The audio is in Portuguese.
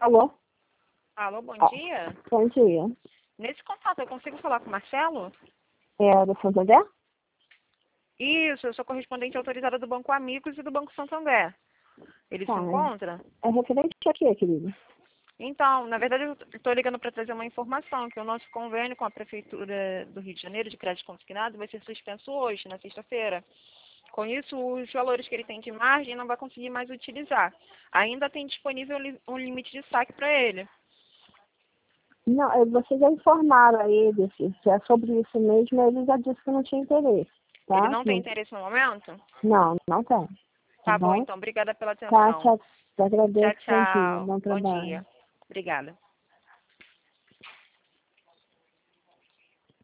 Alô? Alô, bom dia. Bom dia. Nesse contato, eu consigo falar com o Marcelo? É do Santander? Isso, eu sou correspondente autorizada do Banco Amigos e do Banco Santander. Ele se Tá. encontra? É referente a quê, querido? Então, na verdade, eu estou ligando para trazer uma informação, que o nosso convênio com a Prefeitura do Rio de Janeiro de crédito consignado vai ser suspenso hoje, na sexta-feira. Com isso, os valores que ele tem de margem não vai conseguir mais utilizar. Ainda tem disponível um limite de saque para ele. Não, vocês já informaram a ele se é sobre isso mesmo, ele já disse que não tinha interesse, tá? Ele não tem interesse no momento? Não, não tem. Tá Tá bom, bom? então. Obrigada pela Tá, atenção. tchau. Te Tchau, agradeço, bom dia, tchau. bom Bom trabalho. dia. Obrigada.